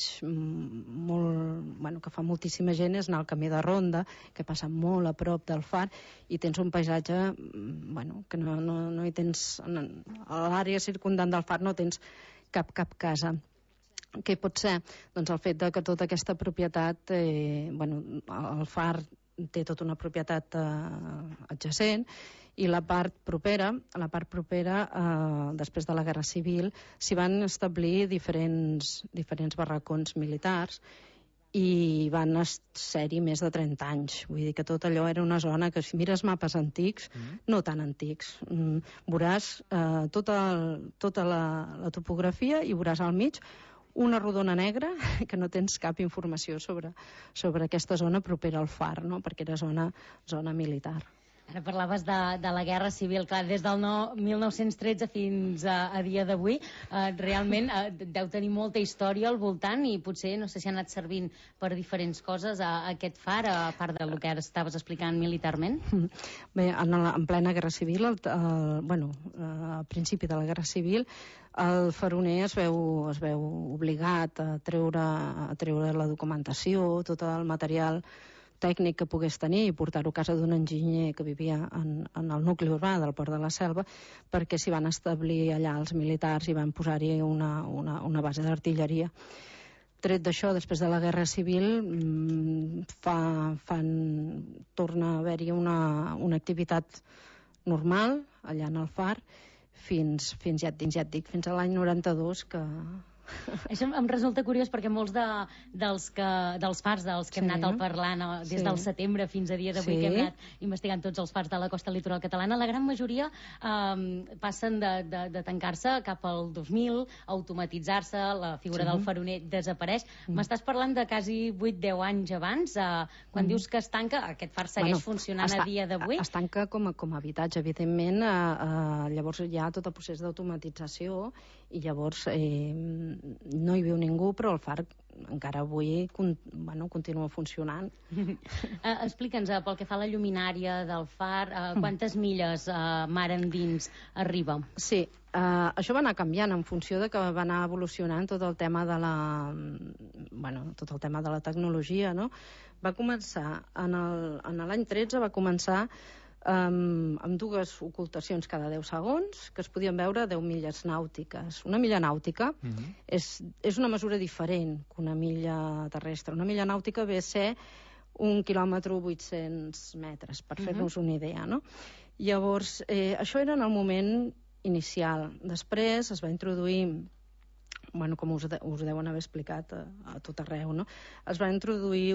que fa moltíssima gent és anar al camí de Ronda, que passa molt a prop del far, i tens un paisatge que no hi tens... A l'àrea circundant del far no tens cap casa. Què pot ser? Doncs el fet que tota aquesta propietat, el far té tota una propietat adjacent, i la part propera, després de la Guerra Civil, s'hi van establir diferents barracons militars i van ser-hi més de 30 anys. Vull dir que tot allò era una zona que, si mires mapes antics, no tan antics, veuràs tota la topografia i veuràs al mig una rodona negra, que no tens cap informació sobre aquesta zona propera al far, no? Perquè era zona militar. Ara parlaves de la Guerra Civil, clar, des del 1913 fins a dia d'avui, realment deu tenir molta història al voltant i potser, no sé si ha anat servint per diferents coses aquest far, a part del que ara estaves explicant militarment. Bé, en plena Guerra Civil, a principi de la Guerra Civil, el faroner es veu obligat a treure la documentació, tot el material tècnic que pogués tenir i portar-ho a casa d'un enginyer que vivia en el nucli urbà del Port de la Selva, perquè s'hi van establir allà els militars i van posar-hi una base d'artilleria. Tret d'això, després de la Guerra Civil, torna a haver-hi una activitat normal allà en el far, fins a l'any 92, que... Això em resulta curiós perquè molts dels fars dels que hem anat parlant des del setembre fins a dia d'avui, que hem anat investigant tots els fars de la costa litoral catalana, la gran majoria passen de tancar-se cap al 2000, automatitzar-se, la figura del faroner desapareix. M'estàs parlant de quasi 8-10 anys abans, quan dius que es tanca, aquest far segueix funcionant a dia d'avui? Es tanca com a habitatge, evidentment. Llavors hi ha tot el procés d'automatització i llavors no hi viu ningú, però el far encara avui continua funcionant. Explica'ns, pel que fa a la lluminària del far, quantes milles mar endins arriba? Sí, això va anar canviant en funció de que va anar evolucionant tot el tema de la tecnologia, no? Va començar, en l'any 13 va començar amb dues ocultacions cada 10 segons, que es podien veure 10 milles nàutiques. Una milla nàutica és una mesura diferent que una milla terrestre. Una milla nàutica ve a ser 1 quilòmetre 800 metres, per fer-nos una idea, no? Llavors, això era en el moment inicial. Després es va introduir, com us deuen haver explicat a tot arreu, no? Es va introduir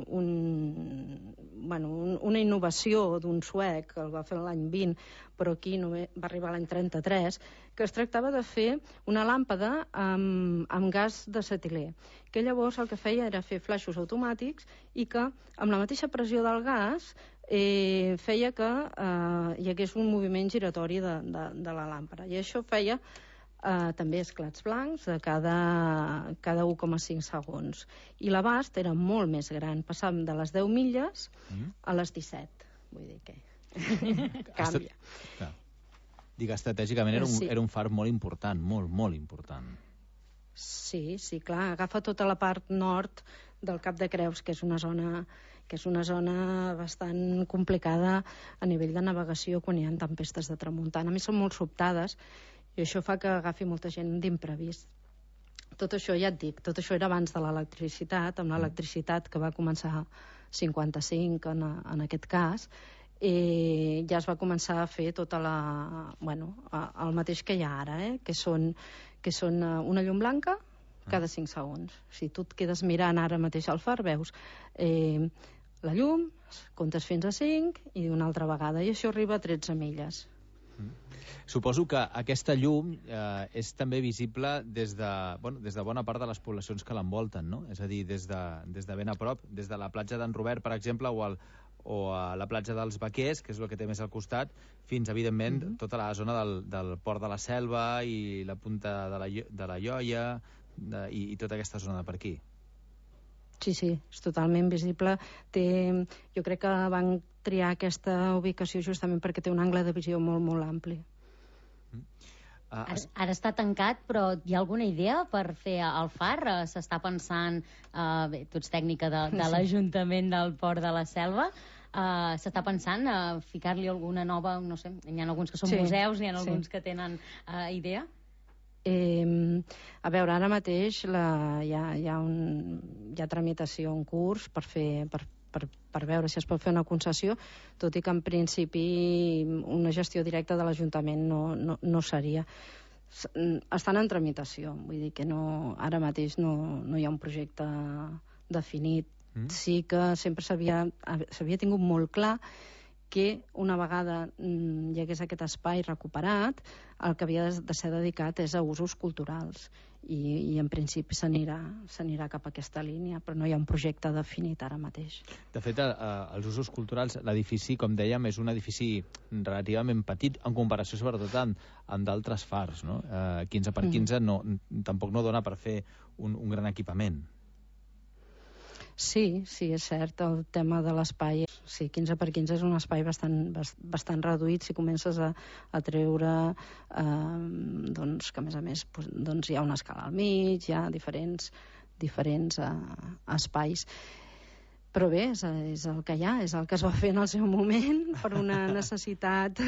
una innovació d'un suec, que el va fer l'any 20, però aquí va arribar l'any 33, que es tractava de fer una làmpada amb gas d'acetilè, que llavors el que feia era fer flaixos automàtics i que amb la mateixa pressió del gas feia que hi hagués un moviment giratori de la làmpada. I això feia també esclats blancs de cada 1,5 segons. I l'abast era molt més gran, passàvem de les 10 milles a les 17. Vull dir que canvia. Dic, estratègicament era un far molt important, molt important. Sí, clar, agafa tota la part nord del Cap de Creus, que és una zona bastant complicada a nivell de navegació quan hi ha tempestes de tramuntana. A més, són molt sobtades, i això fa que agafi molta gent d'imprevist. Tot això, ja et dic, tot això era abans de l'electricitat, amb l'electricitat que va començar 55 en aquest cas, ja es va començar a fer tota el mateix que hi ha ara, que són una llum blanca cada 5 segons. Si tu et quedes mirant ara mateix al far, veus la llum, comptes fins a 5 i una altra vegada, i això arriba a 13 milles. Suposo que aquesta llum és també visible des de bona part de les poblacions que l'envolten, no? És a dir, des de ben a prop, des de la platja d'en Robert, per exemple, o a la platja dels Vaquers, que és el que té més al costat, fins, evidentment, tota la zona del Port de la Selva i la punta de la Lloia i tota aquesta zona de per aquí. Sí, és totalment visible. Jo crec que van triar aquesta ubicació justament perquè té un angle de visió molt, molt ampli. Ara està tancat, però hi ha alguna idea per fer el far? S'està pensant, bé, tu ets tècnica de l'Ajuntament del Port de la Selva, s'està pensant ficar-li alguna nova, no sé, hi ha alguns que són museus, hi ha alguns que tenen idea? A veure, ara mateix hi ha tramitació en curs per veure si es pot fer una concessió, tot i que en principi una gestió directa de l'Ajuntament no seria. Estan en tramitació, vull dir que ara mateix no hi ha un projecte definit. Sí que sempre s'havia tingut molt clar que una vegada hi hagués aquest espai recuperat, el que havia de ser dedicat és a usos culturals i en principi s'anirà cap a aquesta línia, però no hi ha un projecte definit ara mateix. De fet, els usos culturals, l'edifici, com dèiem, és un edifici relativament petit en comparació sobretot amb d'altres fars, no? 15x15 tampoc no dona per fer un gran equipament. Sí, és cert, el tema de l'espai. Sí, 15x15 és un espai bastant reduït si comences a treure que a més hi ha una escala al mig, hi ha diferents espais. Però bé, és el que hi ha, és el que es va fer en el seu moment per una necessitat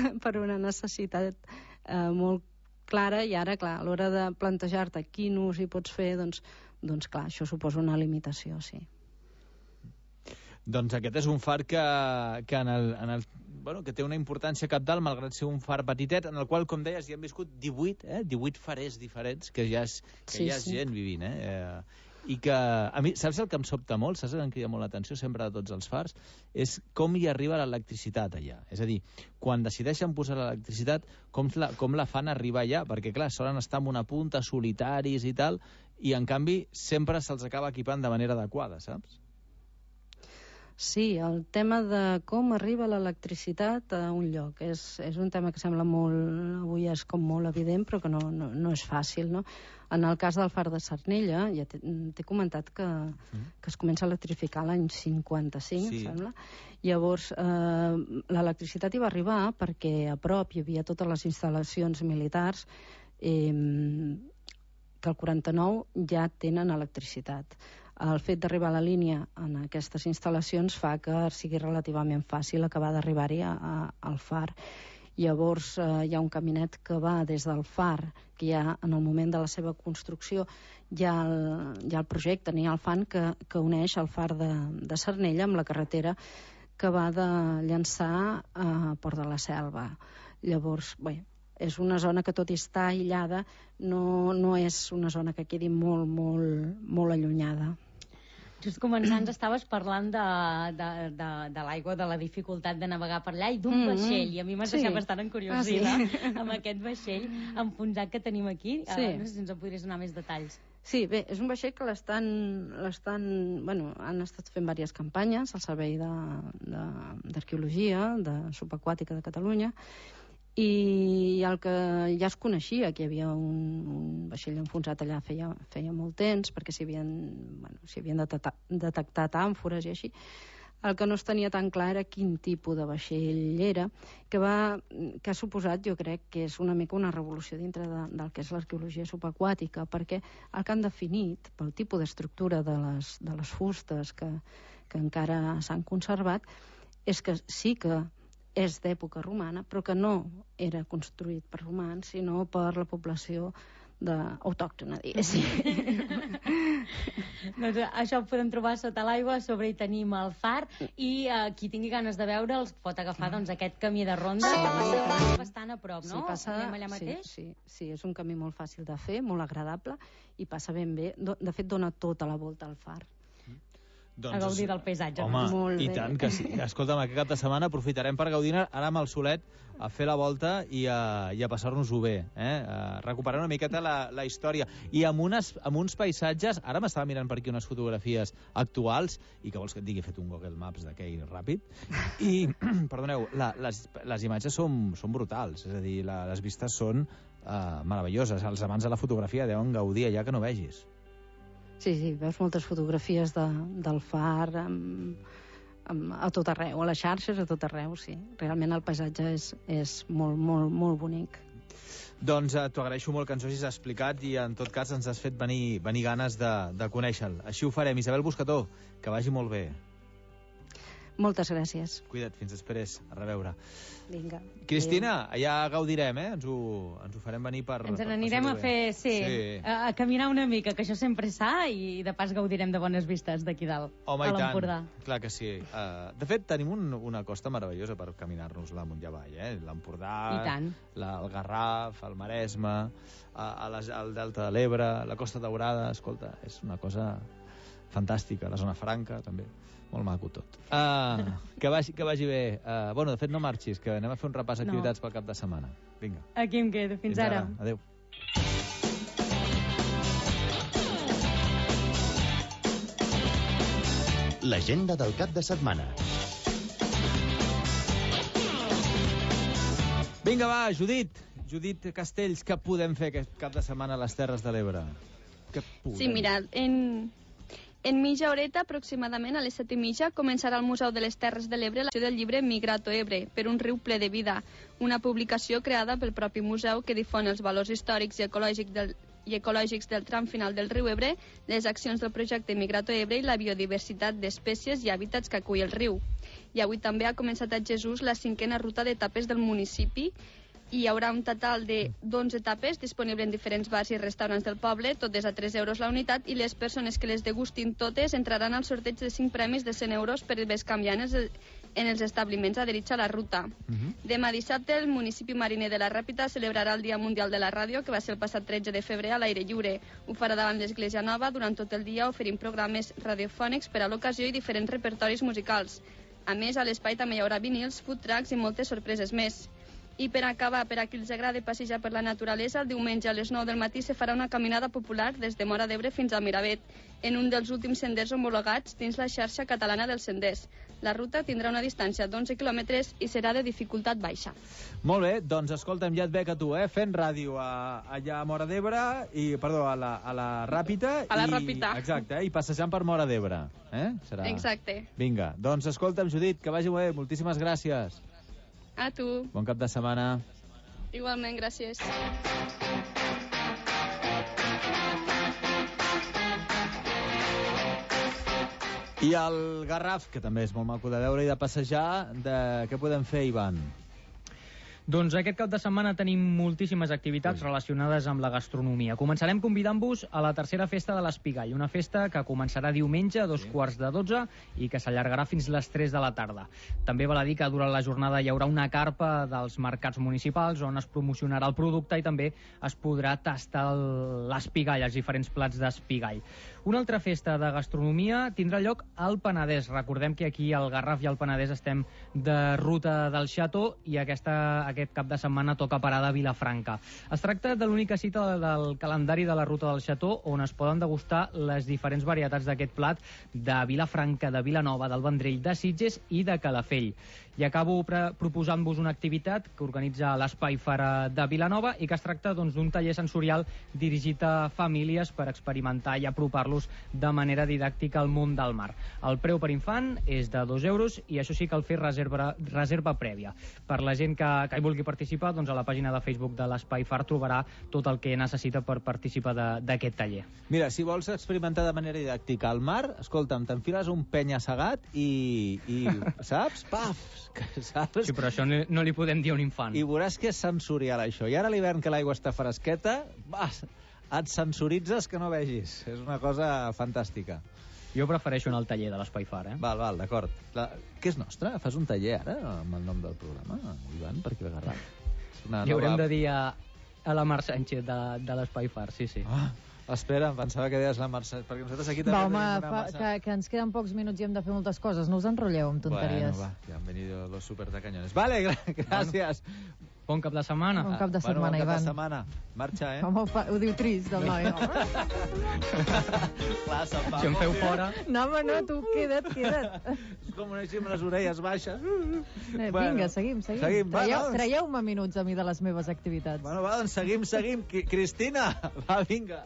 molt clara, i ara, clar, a l'hora de plantejar-te quin ús hi pots fer, doncs clar, això suposa una limitació, sí. Doncs aquest és un far que té una importància cabdal, malgrat ser un far petitet, en el qual, com deies, hi han viscut 18 farers diferents, que ja és gent vivint, i que, a mi, saps el que em sobta molt, saps el que em crida molt l'atenció sempre de tots els fars, és com hi arriba l'electricitat allà. És a dir, quan decideixen posar l'electricitat, com la fan arribar allà, perquè clar, solen estar en una punta, solitaris i tal, i en canvi sempre se'ls acaba equipant de manera adequada, saps? Sí, el tema de com arriba l'electricitat a un lloc és un tema que sembla molt, avui és com molt evident, però que no és fàcil, no? En el cas del far de Sarnella, ja t'he comentat que es comença a electrificar l'any 55, em sembla. Llavors, l'electricitat hi va arribar perquè a prop hi havia totes les instal·lacions militars que al 49 ja tenen electricitat. El fet d'arribar a la línia en aquestes instal·lacions fa que sigui relativament fàcil acabar d'arribar-hi al far. Llavors hi ha un caminet que va des del far, que ja en el moment de la seva construcció hi ha el projecte, n'hi ha el fan que uneix el far de Sarnella amb la carretera que va de Llançà a Port de la Selva. Llavors, bé, és una zona que tot i estar aïllada no és una zona que quedi molt, molt, molt allunyada. Just començant estaves parlant de l'aigua, de la dificultat de navegar per allà i d'un vaixell, i a mi m'has deixat bastant encuriosida amb aquest vaixell enfonsat que tenim aquí. No sé si ens en podries donar més detalls. Sí, bé, és un vaixell que han estat fent diverses campanyes al Servei d'Arqueologia Subaquàtica de Catalunya, i el que ja es coneixia, que hi havia un vaixell enfonsat allà feia molt temps, perquè s'hi havien detectat àmfores i així. El que no es tenia tan clar era quin tipus de vaixell era, que ha suposat, jo crec, que és una mica una revolució dintre del que és l'arqueologia subaquàtica, perquè el que han definit, pel tipus d'estructura de les fustes que encara s'han conservat, és que sí que és d'època romana, però que no era construït per romans, sinó per la població autòctona, diguéssim. Doncs això ho podem trobar sota l'aigua, a sobre hi tenim el far, i qui tingui ganes de veure'ls pot agafar aquest camí de ronda, que passa bastant a prop, no? Anem allà mateix? Sí, és un camí molt fàcil de fer, molt agradable, i passa ben bé. De fet, dona tota la volta al far. a gaudir del paisatge. Home, i tant que sí. Escolta'm, aquest cap de setmana aprofitarem per gaudir ara amb el solet, a fer la volta i a passar-nos-ho bé, a recuperar una miqueta la història. I amb uns paisatges, ara m'estava mirant per aquí unes fotografies actuals, i que vols que et digui, he fet un Google Maps d'aquell ràpid, i, perdoneu, les imatges són brutals, és a dir, les vistes són meravelloses. Els amants de la fotografia deuen gaudir allà que no vegis. Sí, veus moltes fotografies del far a tot arreu, a les xarxes, a tot arreu, sí. Realment el paisatge és molt, molt, molt bonic. Doncs t'ho agraeixo molt que ens ho hagis explicat i en tot cas ens has fet venir ganes de conèixer-lo. Així ho farem. Isabel Buscató, que vagi molt bé. Moltes gràcies. Cuida't, fins després. A reveure. Vinga. Cristina, allà gaudirem, ens ho farem venir per... Ens n'anirem a fer, a caminar una mica, que això sempre és sa, i de pas gaudirem de bones vistes d'aquí dalt, home, a l'Empordà. Clar que sí. De fet, tenim una costa meravellosa per caminar-nos-la amunt i avall, l'Empordà, el Garraf, el Maresme, el Delta de l'Ebre, la Costa Daurada, escolta, és una cosa fantàstica, la Zona Franca, també. Molt maco tot. Que vagi bé. Bueno, de fet, no marxis, que anem a fer un repàs d'activitats pel cap de setmana. Vinga. Aquí em quedo. Fins ara. Adéu. L'agenda del cap de setmana. Vinga, va, Judit Castells, què podem fer aquest cap de setmana a les Terres de l'Ebre? Sí, mira, en mitja horeta, aproximadament a les 7:30, començarà al Museu de les Terres de l'Ebre la del llibre Migrato Ebre, per un riu ple de vida, una publicació creada pel propi museu que difon els valors històrics i ecològics del tram final del riu Ebre, les accions del projecte Migrato Ebre i la biodiversitat d'espècies i hàbitats que acull el riu. I avui també ha començat a Jesús la 5a ruta d'etapes del municipi, i hi haurà un total de 11 etapes disponibles en diferents bars i restaurants del poble, totes a 3 euros la unitat, i les persones que les degustin totes entraran al sorteig de 5 premis de 100 euros per bescanviar en els establiments adherits a la ruta. Demà dissabte, el municipi mariner de la Ràpita celebrarà el Dia Mundial de la Ràdio, que va ser el passat 13 de febrer a l'aire lliure. Ho farà davant l'Església Nova durant tot el dia, oferint programes radiofònics per a l'ocasió i diferents repertoris musicals. A més, a l'espai també hi haurà vinils, food trucks i moltes sorpreses més. I per acabar, per a qui els agrada passejar per la naturalesa, el diumenge a les 9 del matí se farà una caminada popular des de Móra d'Ebre fins a Miravet, en un dels últims senders homologats dins la xarxa catalana dels senders. La ruta tindrà una distància d'11 quilòmetres i serà de dificultat baixa. Molt bé, doncs escolta'm, ja et veig a tu, fent ràdio allà a Móra d'Ebre, perdó, a la Ràpita. A la Ràpita. Exacte, i passejant per Móra d'Ebre. Serà... Exacte. Vinga, doncs escolta'm, Judit, que vagi bé, moltíssimes gràcies. A tu. Bon cap de setmana. Igualment, gràcies. I el Garraf, que també és molt maco de veure i de passejar, què podem fer, Ivan? Doncs aquest cap de setmana tenim moltíssimes activitats relacionades amb la gastronomia. Començarem convidant-vos a la tercera festa de l'Espigall, una festa que començarà diumenge a 11:45 i que s'allargarà fins les 3 de la tarda. També val a dir que durant la jornada hi haurà una carpa dels mercats municipals on es promocionarà el producte i també es podrà tastar l'espigall, els diferents plats d'espigall. Una altra festa de gastronomia tindrà lloc al Penedès. Recordem que aquí al Garraf i al Penedès estem de ruta del Xató i aquest cap de setmana toca parada a Vilafranca. Es tracta de l'única cita del calendari de la ruta del Xató on es poden degustar les diferents varietats d'aquest plat de Vilafranca, de Vilanova, del Vendrell, de Sitges i de Calafell. I acabo proposant-vos una activitat que organitza l'Espai Far de Vilanova i que es tracta d'un taller sensorial dirigit a famílies per experimentar i apropar-los de manera didàctica al món del mar. El preu per infant és de 2 euros i això sí, cal fer reserva prèvia. Per la gent que hi vulgui participar, doncs a la pàgina de Facebook de l'Espai Far trobarà tot el que necessita per participar d'aquest taller. Mira, si vols experimentar de manera didàctica al mar, escolta'm, t'enfiles un penya-segat i saps? Paf! Saps? Sí, però això no li podem dir a un infant. I veuràs que és sensorial, això. I ara a l'hivern, que l'aigua està fresqueta, et sensoritzes que no vegis. És una cosa fantàstica. Jo prefereixo anar al taller de l'Espai Far, Val, d'acord. Què és nostre? Fas un taller ara, amb el nom del programa, Ivan, per aquí al Garraf? Li haurem de dir a la Mar Sánchez de l'Espai Far, sí. Espera, em pensava que deies la Mercè, perquè nosaltres aquí també Va, home, tenim una massa... que ens queden pocs minuts i hem de fer moltes coses. No us enrotlleu amb tonteries. Bueno, va, que han venido los super tacañones. Vale, gràcies. Bon cap de setmana. Bon cap de setmana, bon cap Ivan. de setmana. Marxa, Home, ho diu trist, el noi. Clar, se'n va. Si em feu fora... No, home, no, tu queda't. És com així amb les orelles baixes. Vinga, seguim. Va, doncs. Traieu-me minuts a mi de les meves activitats. Bueno, va, doncs seguim. Cristina, va, vinga.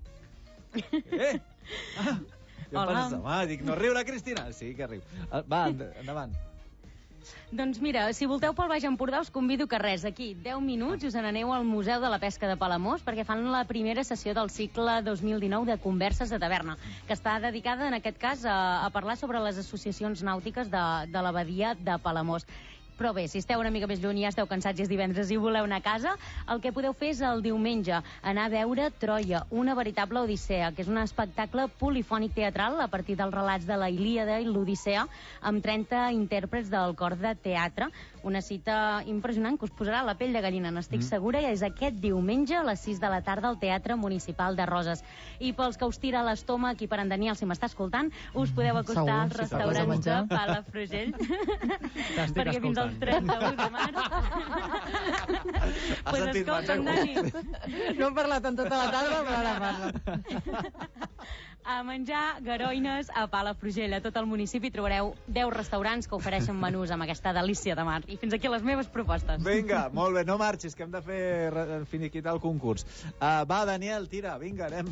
Hola. Dic, no riu la Cristina? Sí que riu. Va, endavant. Doncs mira, si volteu pel Baix Empordà us convido que res, aquí 10 minuts us n'aneu al Museu de la Pesca de Palamós perquè fan la primera sessió del cicle 2019 de Converses de Taverna, que està dedicada en aquest cas a parlar sobre les associacions nàutiques de la badia de Palamós. Però bé, si esteu una mica més lluny, ja esteu cansats i és divendres i voleu anar a casa, el que podeu fer és el diumenge anar a veure Troia, una veritable odissea, que és un espectacle polifònic teatral a partir dels relats de la Ilíada i l'Odissea, amb 30 intèrprets del cor de teatre. Una cita impressionant que us posarà la pell de gallina, n'estic segura, i és aquest diumenge a les 6 de la tarda al Teatre Municipal de Roses. I pels que us tira l'estómac, i per en Daniel, si m'està escoltant, us podeu acostar als restaurants de Palafrugell, perquè fins al 31 de març... Pues escolta'm, Dani. No he parlat en tota la tarda, però ara parla. A menjar garoines a Palafrugell. A tot el municipi trobareu 10 restaurants que ofereixen menús amb aquesta delícia de mar. I fins aquí les meves propostes. Vinga, molt bé, no marxis, que hem de fer finiquitar el concurs. Va, Daniel, tira, vinga, anem.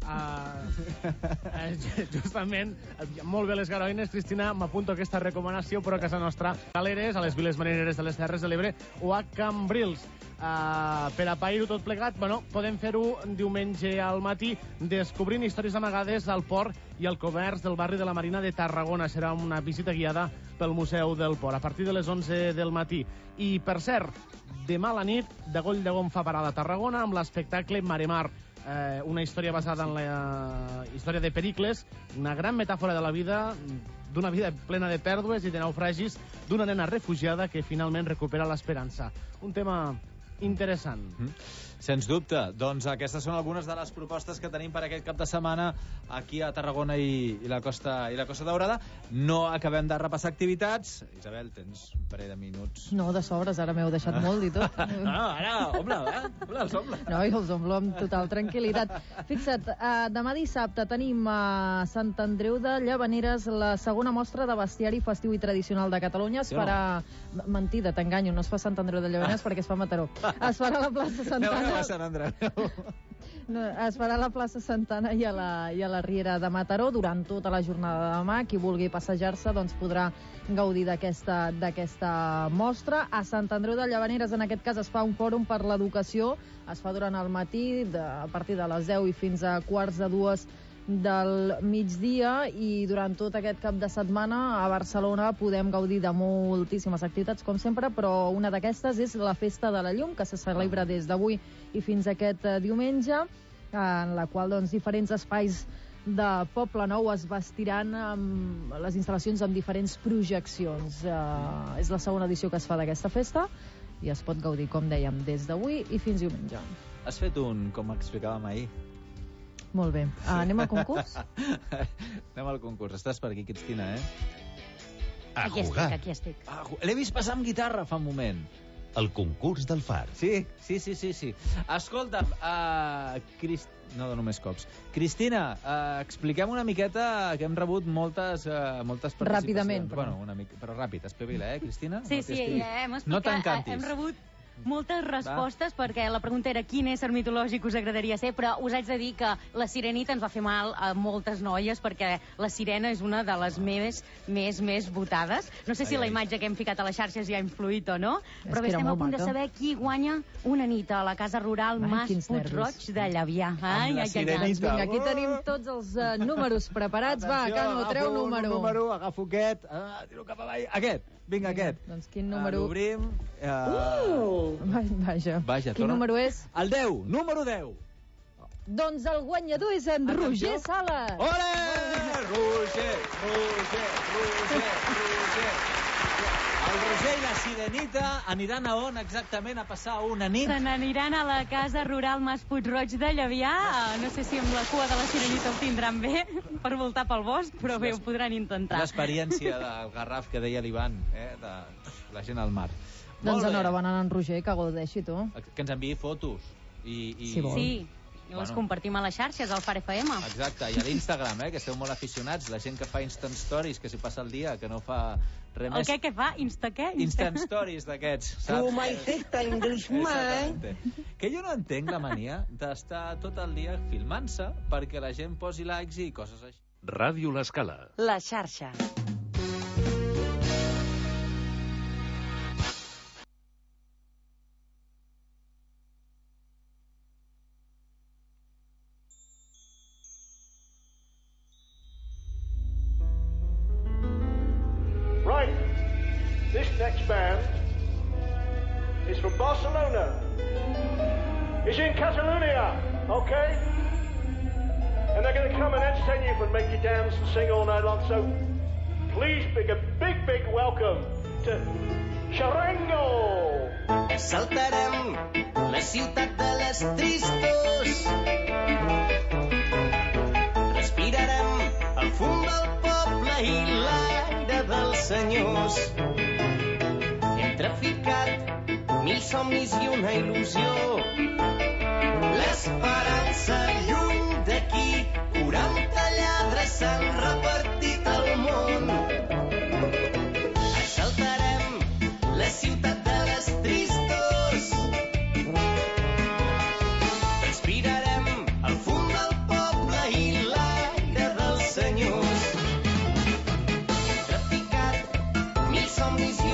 Justament, molt bé les garoines, Cristina, m'apunto aquesta recomanació, però a casa nostra, Galeres, a les viles marineres de les Terres de l'Ebre o a Cambrils. Per a pair-ho tot plegat, bueno, podem fer-ho diumenge al matí descobrint històries amagades al port i al comerç del barri de la Marina de Tarragona. Serà una visita guiada pel Museu del Port a partir de les 11 del matí. I, per cert, demà a la nit, de Goll de Gon fa parada a Tarragona amb l'espectacle Maremar, una història basada en la història de Pericles, una gran metàfora de la vida, d'una vida plena de pèrdues i de naufragis, d'una nena refugiada que finalment recupera l'esperança. Un tema interessant. Sens dubte. Doncs aquestes són algunes de les propostes que tenim per aquest cap de setmana aquí a Tarragona i la Costa Daurada. No acabem de repassar activitats. Isabel, tens un parell de minuts. No, de sobres, ara m'heu deixat molt i tot. Ara, ombla, els ombla. No, i els omblo amb total tranquil·litat. Fixa't, demà dissabte tenim a Sant Andreu de Llavaneres la segona mostra de bestiari festiu i tradicional de Catalunya. Es farà... Mentida, t'enganyo, no es fa Sant Andreu de Llavaneres perquè es fa a Mataró. Es farà a la plaça Santana. Sant Andreu. No, es farà a la plaça Santana i a la Riera de Mataró durant tota la jornada de demà. Qui vulgui passejar-se doncs podrà gaudir d'aquesta mostra. A Sant Andreu de Llavaneres, en aquest cas, es fa un fòrum per l'educació. Es fa durant el matí, a partir de les 10 i fins a 1:45 del migdia, i durant tot aquest cap de setmana a Barcelona podem gaudir de moltíssimes activitats, com sempre, però una d'aquestes és la Festa de la Llum, que se celebra des d'avui i fins aquest diumenge, en la qual doncs, diferents espais de Poble Nou es vestiran amb les instal·lacions amb diferents projeccions. És la segona edició que es fa d'aquesta festa i es pot gaudir, com dèiem, des d'avui i fins diumenge. Has fet un, com explicàvem ahir. Molt bé. Anem al concurs? Anem al concurs. Estàs per aquí, Cristina, Aquí estic. L'he vist passar amb guitarra fa un moment. El concurs del far. Sí. Escolta'm, no dono més cops. Cristina, expliquem una miqueta, que hem rebut moltes participacions. Ràpidament. Bueno, una mica, però ràpid. Espavila, Cristina? Sí, hem explicat. No t'encantis. Hem rebut moltes respostes, perquè la pregunta era quin ésser mitològic us agradaria ser, però us haig de dir que la sirenita ens va fer mal a moltes noies, perquè la sirena és una de les més votades. No sé si la imatge que hem ficat a les xarxes ja ha influït o no, però bé, estem a punt de saber qui guanya una nit a la casa rural Mas Puig-roig de Llavià. Doncs vinga, aquí tenim tots els números preparats. Va, Cano, treu número. Agafo aquest, tiro cap avall. Aquest. Vinga, aquest. Doncs quin número? L'obrim. Vaja. Quin número és? El 10, número 10. Doncs el guanyador és en Roger Sales. Ole! Roger. El Roger i la Sirenita aniran a on exactament a passar una nit? Se n'aniran a la casa rural Mas Puig-roig de Llevià. No sé si amb la cua de la Sirenita ho tindran bé per voltar pel bosc, però bé, ho podran intentar. L'experiència del Garraf que deia l'Ivan, de la gent al mar. Doncs enhorabona en Roger, que gaudeixi, tu. Que ens enviï fotos. Si vol. Sí. I les compartim a les xarxes, al Far FM. Exacte, i a l'Instagram, que esteu molt aficionats, la gent que fa Instant Stories, que s'hi passa el dia, que no fa res més. El què fa? Què? Instant Stories d'aquests, saps? Tu mai fet Englishman. Que jo no entenc la mania d'estar tot el dia filmant-se perquè la gent posi likes i coses així. Ràdio L'Escala. La xarxa. Next band is from Barcelona. It's in Catalonia, okay? And they're going to come and entertain you and make you dance and sing all night long. So please big welcome to Charango. Saltarem la ciutat de les tristos. Respirarem el fum del poble i l'aire dels senyors. Traficat, 1000 somnis i una il·lusió. L'esperança lluny d'aquí, 40 lladres s'han repartit al món. Assaltarem la ciutat de les tristos. Respirarem el fum del poble i l'aire dels senyors. Traficat, 1000 somnis i